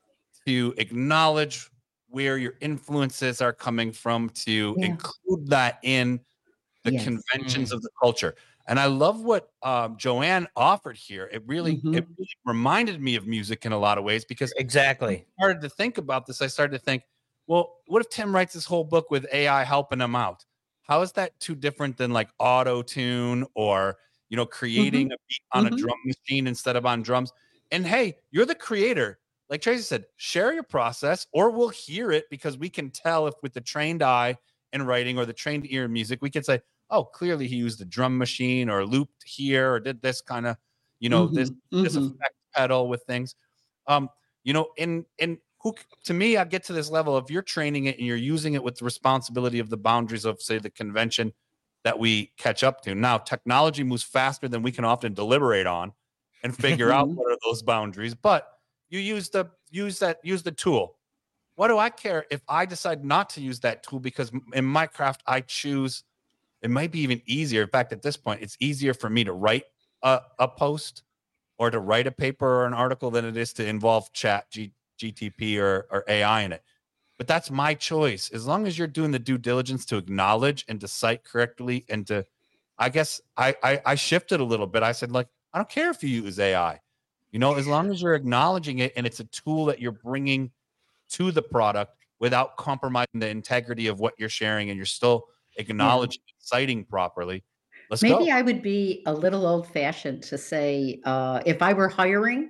to acknowledge where your influences are coming from, to yeah. include that in the yes. conventions mm. of the culture. And I love what um, Joanne offered here. It really, mm-hmm. it really reminded me of music in a lot of ways, because exactly I started to think about this. I started to think, well, what if Tim writes this whole book with A I helping him out? How is that too different than like auto tune or, you know, creating mm-hmm. a beat on mm-hmm. a drum machine instead of on drums? And hey, you're the creator. Like Tracy said, share your process, or we'll hear it, because we can tell if with the trained eye in writing or the trained ear in music, we can say, oh, clearly he used a drum machine or looped here or did this kind of, you know, mm-hmm. this, mm-hmm. this effect pedal with things. Um, you know, and, and who, to me, I get to this level of you're training it and you're using it with the responsibility of the boundaries of, say, the convention that we catch up to. Now, technology moves faster than we can often deliberate on and figure out what are those boundaries, but you use the use that use the tool. What do I care if I decide not to use that tool? Because in my craft, I choose. It might be even easier. In fact, at this point, it's easier for me to write a, a post or to write a paper or an article than it is to involve Chat G, GTP or, or A I in it. But that's my choice. As long as you're doing the due diligence to acknowledge and to cite correctly, and to, I guess I I, I shifted a little bit. I said, like, I don't care if you use A I. You know, as long as you're acknowledging it and it's a tool that you're bringing to the product without compromising the integrity of what you're sharing, and you're still acknowledging yeah. and citing properly. Let's Maybe go. Maybe I would be a little old fashioned to say, uh, if I were hiring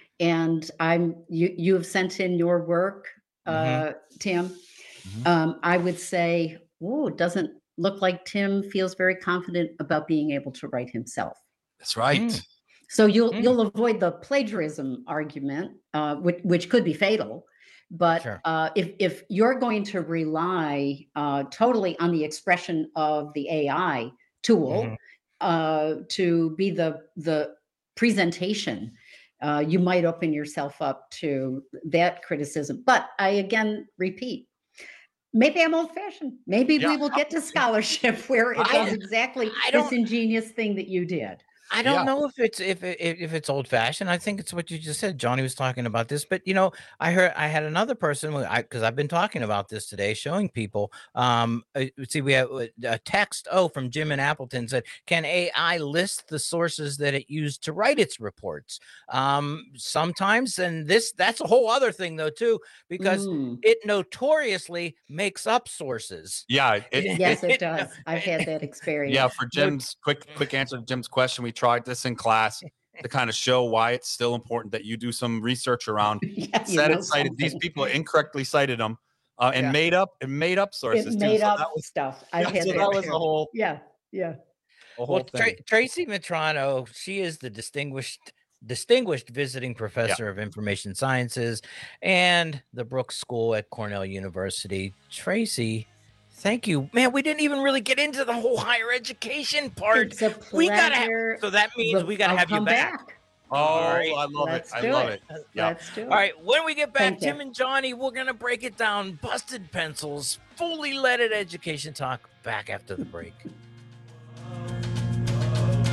and I'm you you have sent in your work, uh, mm-hmm. Tim, mm-hmm. um, I would say, oh, it doesn't look like Tim feels very confident about being able to write himself. That's right. Mm. So you'll mm. you'll avoid the plagiarism argument, uh, which which could be fatal. But sure. uh, if if you're going to rely uh, totally on the expression of the A I tool mm-hmm. uh, to be the the presentation, uh, you might open yourself up to that criticism. But I again repeat, maybe I'm old-fashioned. Maybe yeah. we will get to scholarship where it does exactly this ingenious thing that you did. I don't Yeah. know if it's if it, if it's old fashioned. I think it's what you just said. Johnny was talking about this, but you know, I heard I had another person because I've been talking about this today, showing people. Um, uh, see, we have a text. Oh, from Jim in Appleton said, "Can A I list the sources that it used to write its reports?" Um, sometimes, and this that's a whole other thing though too, because Mm. it notoriously makes up sources. Yeah. It, Yes, it does. I've had that experience. yeah. For Jim's quick, quick answer to Jim's question, we tried this in class to kind of show why it's still important that you do some research around. Yeah, you Said know it cited these something. people incorrectly cited them uh, and Yeah. made up and made up sources It too. made So up that was stuff. I've yeah, had so that that was too. a whole Yeah, yeah. a whole Well, thing. Tra- Tracy Matrano, she is the distinguished distinguished visiting professor of information sciences and the Brooks School at Cornell University. Tracy, thank you, man. We didn't even really get into the whole higher education part. It's a We gotta have, pleasure. so that means Look, we gotta I'll have you come back. Oh, All right. I love Let's it. I do love it. it. Yeah. Let's do it. All right, when we get back, Thank you. Tim and Johnny, we're gonna break it down. Busted Pencils, fully leaded education talk. Back after the break.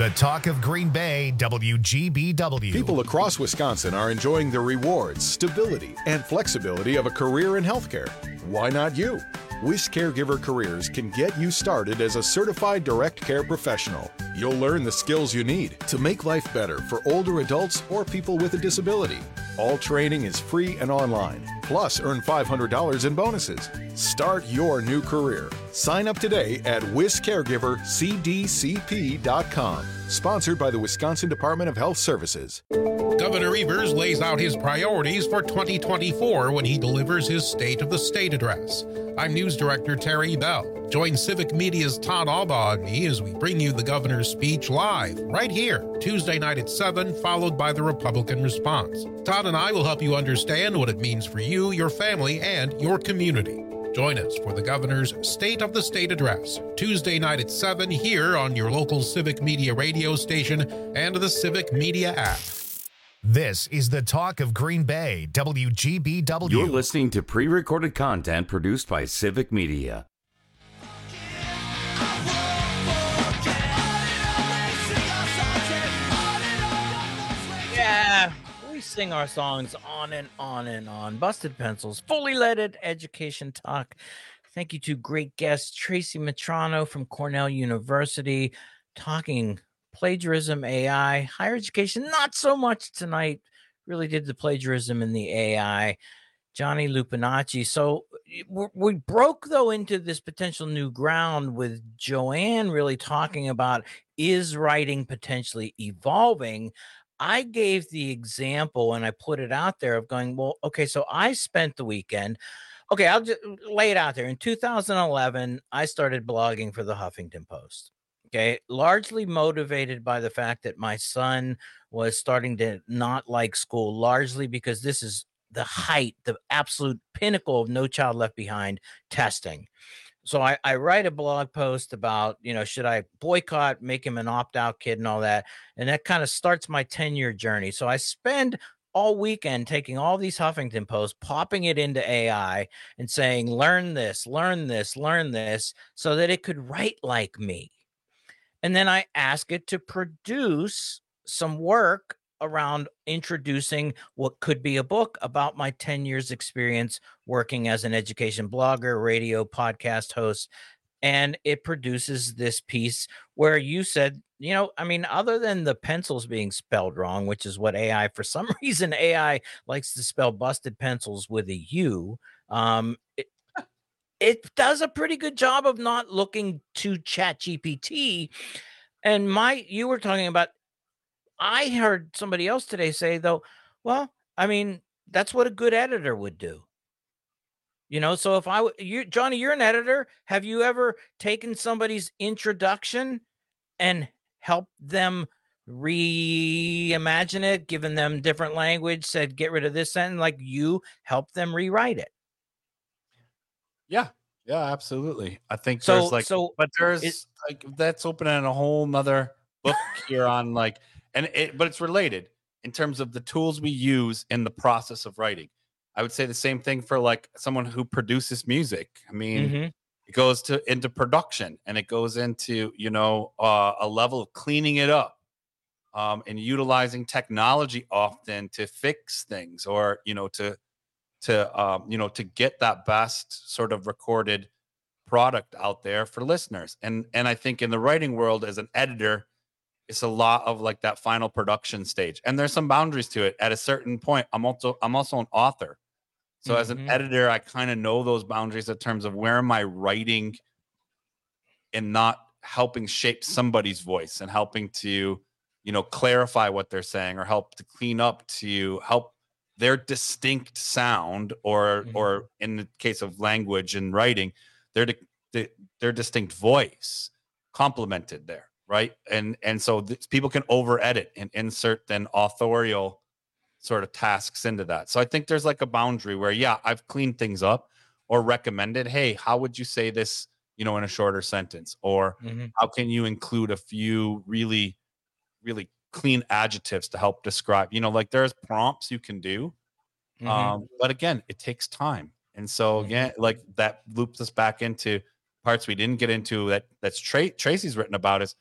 The Talk of Green Bay, W G B W. People across Wisconsin are enjoying the rewards, stability, and flexibility of a career in healthcare. Why not you? Wish Caregiver Careers can get you started as a certified direct care professional. You'll learn the skills you need to make life better for older adults or people with a disability. All training is free and online. Plus, earn five hundred dollars in bonuses. Start your new career. Sign up today at wis caregiver c d c p dot com. Sponsored by the Wisconsin Department of Health Services. Governor Evers lays out his priorities for twenty twenty-four when he delivers his State of the State address. I'm News Director Terry Bell. Join Civic Media's Todd Albaugh and me as we bring you the governor's speech live, right here, Tuesday night at seven, followed by the Republican response. Todd and I will help you understand what it means for you, your family, and your community. Join us for the governor's State of the State address, Tuesday night at seven, here on your local Civic Media radio station and the Civic Media app. This is the Talk of Green Bay, W G B W. You're listening to pre-recorded content produced by Civic Media. Yeah, we sing our songs on and on and on. Busted Pencils, fully leaded education talk. Thank you to great guest Tracy Matrano from Cornell University, talking plagiarism, A I, higher education. Not so much tonight. Really did the plagiarism and the A I. Johnny Lupinacci. So we broke, though, into this potential new ground with Joanne really talking about, is writing potentially evolving? I gave the example and I put it out there of going, well, okay, so I spent the weekend. Okay, I'll just lay it out there. In two thousand eleven, I started blogging for the Huffington Post. Okay, largely motivated by the fact that my son was starting to not like school, largely because this is the height, the absolute pinnacle of No Child Left Behind testing. So I, I write a blog post about, you know, should I boycott, make him an opt-out kid and all that. And that kind of starts my ten-year journey. So I spend all weekend taking all these Huffington Posts, popping it into A I and saying, learn this, learn this, learn this, so that it could write like me. And then I ask it to produce some work around introducing what could be a book about my ten years experience working as an education blogger, radio, podcast host. And it produces this piece where you said, you know, I mean, other than the pencils being spelled wrong, which is what A I, for some reason, A I likes to spell busted pencils with a U. Um, it, it does a pretty good job of not looking to Chat G P T. And my, you were talking about, I heard somebody else today say, though, well, I mean, that's what a good editor would do. You know, so if I, you, Johnny, you're an editor. Have you ever taken somebody's introduction and helped them reimagine it, given them different language, said, get rid of this sentence, like you helped them rewrite it? Yeah. Yeah, absolutely. I think So- there's like, so but there's it- like, that's opening a whole nother book here on like, and it, but it's related in terms of the tools we use in the process of writing. I would say the same thing for like someone who produces music. I mean, Mhm. it goes to into production and it goes into, you know, uh, a level of cleaning it up um, and utilizing technology often to fix things or, you know, to, to, um, you know, to get that best sort of recorded product out there for listeners. And, and I think in the writing world as an editor, it's a lot of like that final production stage. And there's some boundaries to it. At a certain point, I'm also, I'm also an author. So as an Mhm. editor, I kind of know those boundaries in terms of where am I writing and not helping shape somebody's voice and helping to, you know, clarify what they're saying or help to clean up to help their distinct sound or, Mhm. or in the case of language and writing, their, di- di- their distinct voice complemented there. Right. And, and so th- people can over edit and insert then authorial sort of tasks into that. So I think there's like a boundary where, yeah, I've cleaned things up or recommended, hey, how would you say this, you know, in a shorter sentence? Or Mhm. how can you include a few really, really clean adjectives to help describe, you know, like there's prompts you can do. Mhm. Um, but again, it takes time. And so again, like that loops us back into parts we didn't get into that that's Tra- Tracy's written about is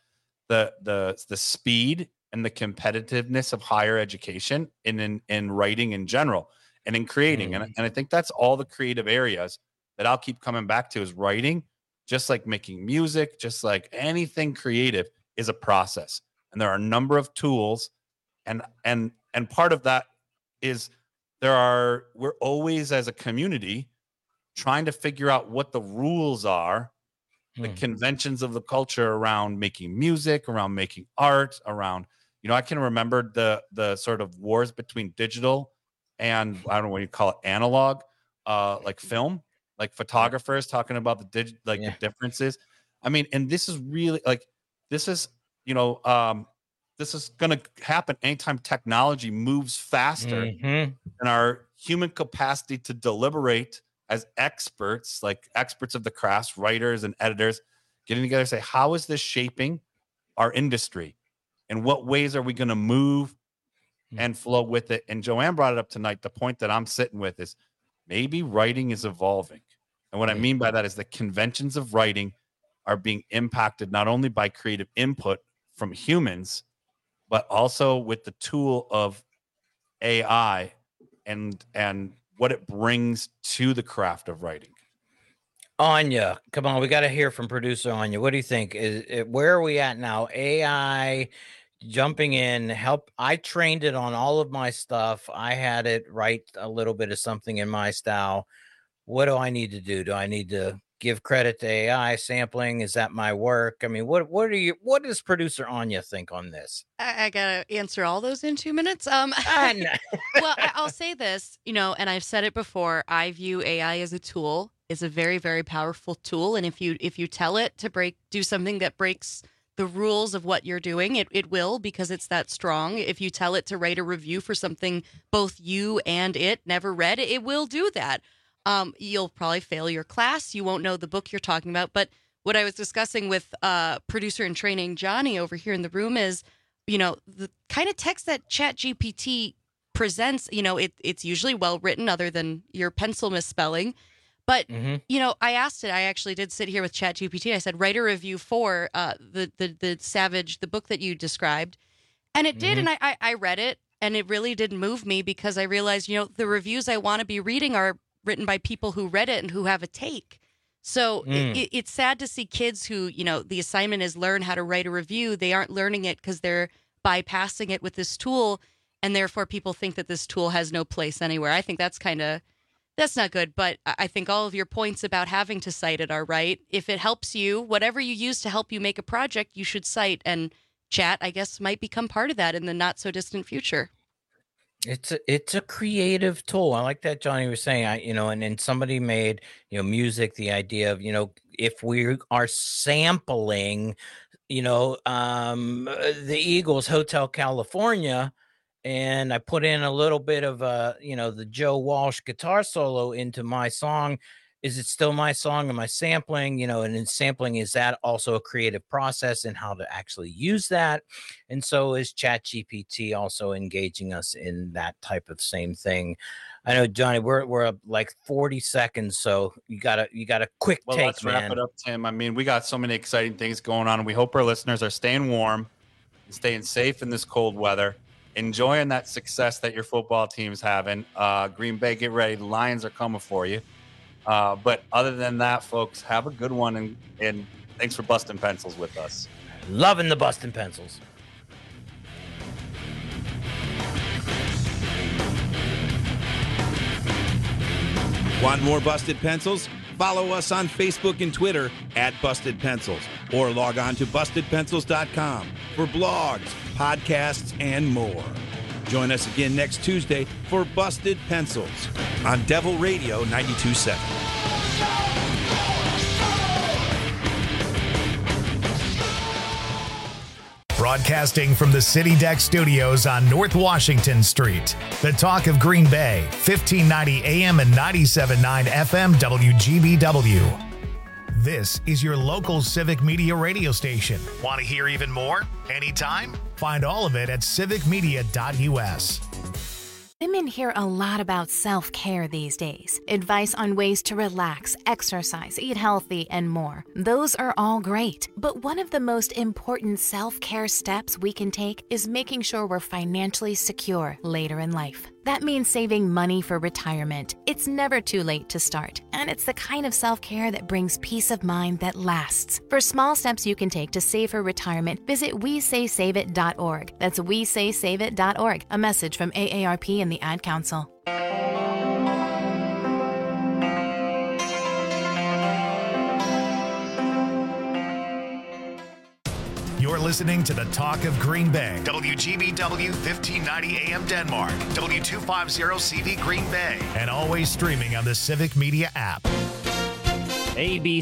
the the the speed and the competitiveness of higher education in in, in writing in general and in creating. Mm. And, and I think that's all the creative areas that I'll keep coming back to is writing, just like making music, just like anything creative is a process. And there are a number of tools. And and and part of that is there are, we're always as a community trying to figure out what the rules are, the hmm. conventions of the culture around making music, around making art, around, you know, I can remember the the sort of wars between digital and I don't know what you call it, analog, uh, like film, like photographers talking about the dig, like yeah. the differences. I mean, and this is really like, this is, you know, um, this is going to happen anytime technology moves faster mm-hmm. than our human capacity to deliberate as experts, like experts of the crafts, writers and editors, getting together and say, how is this shaping our industry? In what ways are we going to move and flow with it? And Joanne brought it up tonight. The point that I'm sitting with is maybe writing is evolving. And what I mean by that is the conventions of writing are being impacted not only by creative input from humans, but also with the tool of A I and and what it brings to the craft of writing. Anya, come on, we got to hear from producer Anya. What do you think? Is it, where are we at now? A I jumping in, help. I trained it on all of my stuff. I had it write a little bit of something in my style. What do I need to do? Do I need to give credit to A I sampling? Is that my work? I mean, what what are you? What does producer Anya think on this? I, I gotta answer all those in two minutes. Um, I know. Well, I, I'll say this, you know, and I've said it before. I view A I as a tool. It's a very, very powerful tool, and if you if you tell it to break, do something that breaks the rules of what you're doing, it it will, because it's that strong. If you tell it to write a review for something both you and it never read, it will do that. Um, you'll probably fail your class. You won't know the book you're talking about. But what I was discussing with uh, producer in training Johnny over here in the room is, you know, the kind of text that ChatGPT presents, you know, it, it's usually well written other than your pencil misspelling. But, mm-hmm. you know, I asked it, I actually did sit here with ChatGPT. I said, write a review for uh, the, the, the Savage, the book that you described. And it did. Mm-hmm. And I, I, I read it, and it really did move me, because I realized, you know, the reviews I want to be reading are written by people who read it and who have a take. So mm. it, it's sad to see kids who, you know, the assignment is learn how to write a review. They aren't learning it because they're bypassing it with this tool. And therefore people think that this tool has no place anywhere. I think that's kind of, that's not good. But I think all of your points about having to cite it are right. If it helps you, whatever you use to help you make a project, you should cite. And chat, I guess, might become part of that in the not so distant future. It's a, it's a creative tool. I like that Johnny was saying, I, you know, and then somebody made, you know, music, the idea of, you know, if we are sampling, you know, um, the Eagles Hotel California, and I put in a little bit of, uh, you know, the Joe Walsh guitar solo into my song, is it still my song? Am I sampling? You know, and in sampling, is that also a creative process and how to actually use that? And so is ChatGPT also engaging us in that type of same thing? I know, Johnny, we're we're up like forty seconds, so you gotta you got a quick well, take, let's man. wrap it up, Tim. I mean, we got so many exciting things going on, and we hope our listeners are staying warm, staying safe in this cold weather, enjoying that success that your football team's having. Uh, Green Bay, get ready. The Lions are coming for you. Uh, but other than that, folks, have a good one, and, and thanks for busting pencils with us. Loving the busting pencils. Want more Busted Pencils? Follow us on Facebook and Twitter at Busted Pencils, or log on to busted pencils dot com for blogs, podcasts, and more. Join us again next Tuesday for Busted Pencils on Devil Radio ninety-two point seven. Broadcasting from the City Deck Studios on North Washington Street. The Talk of Green Bay, fifteen ninety A M and ninety-seven point nine F M W G B W. This is your local civic media radio station. Want to hear even more? Anytime? Find all of it at civic media dot U S. Women hear a lot about self-care these days. Advice on ways to relax, exercise, eat healthy, and more. Those are all great. But one of the most important self-care steps we can take is making sure we're financially secure later in life. That means saving money for retirement. It's never too late to start, and it's the kind of self-care that brings peace of mind that lasts. For small steps you can take to save for retirement, visit we say save it dot org. That's we say save it dot org. A message from A A R P and the Ad Council. You're listening to the Talk of Green Bay. W G B W fifteen ninety A M Denmark. W two fifty C V Green Bay. And always streaming on the Civic Media app. A B